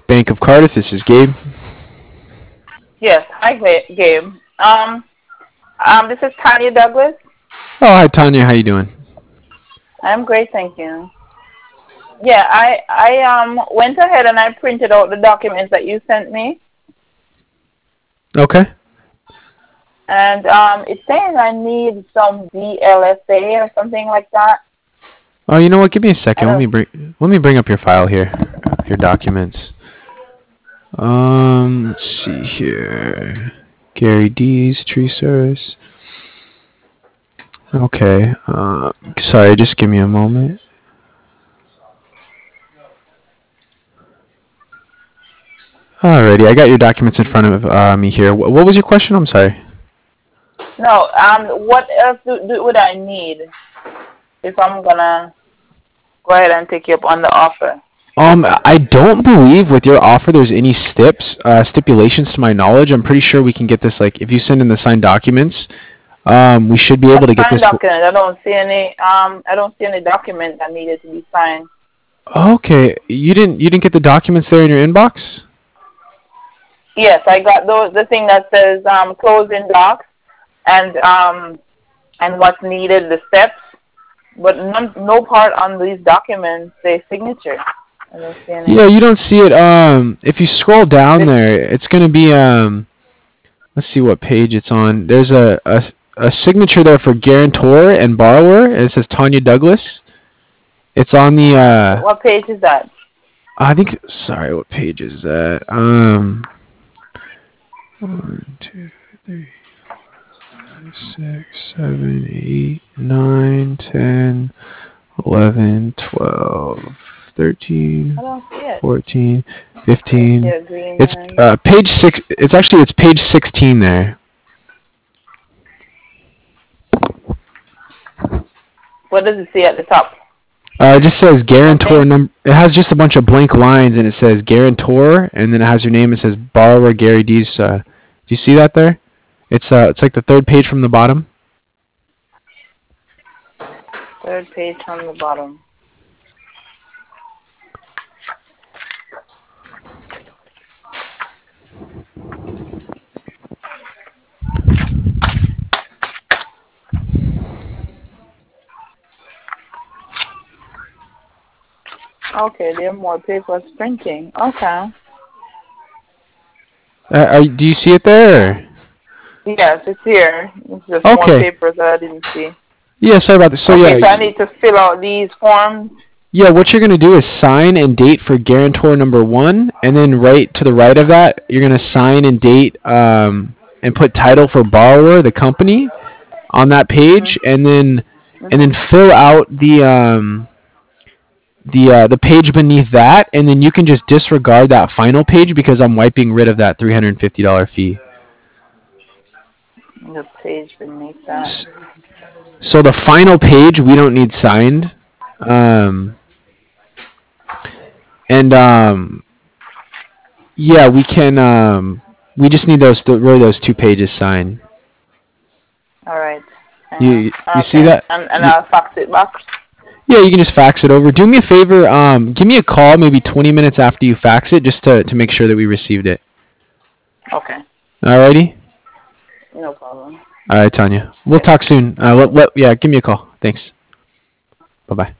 Bank of Cardiff. This is Gabe. Yes, hi, Gabe. This is Tanya Douglas. Oh, hi Tanya. How you doing? I'm great, thank you. Yeah, I went ahead and I printed out the documents that you sent me, Okay. and it's saying I need some DLSA or something like that. Oh, you know what? Give me a I second. don't. Let me bring up your file here, your documents. Let's see here. Gary D's tree service. Okay. Sorry, just give me a moment. Alrighty, I got your documents in front of me here. What was your question? I'm sorry. No. What else would I need if I'm gonna go ahead and take you up on the offer? I don't believe with your offer there's any stipulations to my knowledge. I'm pretty sure we can get this, like, if you send in the signed documents, we should be A able to get signed this. document. I don't see any. I don't see any document that needed to be signed. Okay, you didn't get the documents there in your inbox? Yes, I got the thing that says closing docs and what's needed, the steps, but no part on these documents say signature. I don't see any. Yeah, you don't see it. If you scroll down This, there, it's gonna be let's see what page it's on. There's a signature there for guarantor and borrower, and it says Tanya Douglas. It's on the what page is that? I think, sorry, what page is that? 1, 2, 3, 4, 5, 6, 7, 8, 9, 10, 11, 12, I 13, don't see it. 14, I don't see 15. It's agreement. page 6. It's page 16 there. What does it say at the top? It just says guarantor Nothing. number. It has just a bunch of blank lines, and it says guarantor, and then it has your name. It says borrower Gary D's. Do you see that there? It's like the third page from the bottom. Third page from the bottom. Okay, there are more papers printing. Okay. Do you see it there? Yes, it's here. It's just more Okay. papers that I didn't see. Yeah, sorry about this. So Okay, yeah, so I need to fill out these forms. yeah. What you're gonna do is sign and date for guarantor number 1, and then right to the right of that, you're gonna sign and date and put title for borrower, the company, on that page, Mhm. and then Mhm. fill out the page beneath that, and then you can just disregard that final page because I'm wiping rid of that $350 fee. The page beneath that. S- So the final page we don't need signed, um, and yeah, we can. We just need really those 2 pages signed. All right. Hang on. You see Okay. that? And I'll fax it back. Yeah, you can just fax it over. Do me a favor. Give me a call maybe 20 minutes after you fax it, just to make sure that we received it. Okay. Alrighty. No problem. All right, Tanya. We'll Okay. talk soon. Okay. Yeah, give me a call. Thanks. Bye bye.